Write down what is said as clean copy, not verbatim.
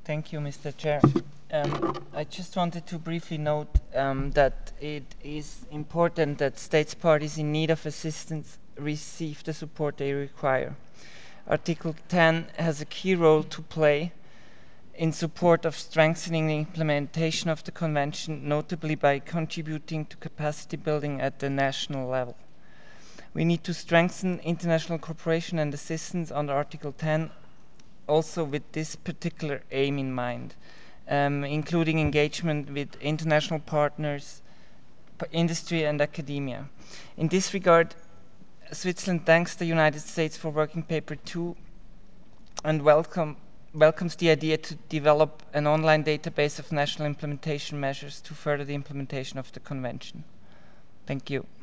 Thank you, Mr. Chair. I just wanted to briefly note that it is important that states parties in need of assistance receive the support they require. Article 10 has a key role to play in support of strengthening the implementation of the Convention, notably by contributing to capacity building at the national level. We need to strengthen international cooperation and assistance under Article 10, also with this particular aim in mind, including engagement with international partners, industry and academia. In this regard, Switzerland thanks the United States for Working Paper 2 and welcomes the idea to develop an online database of national implementation measures to further the implementation of the Convention. Thank you.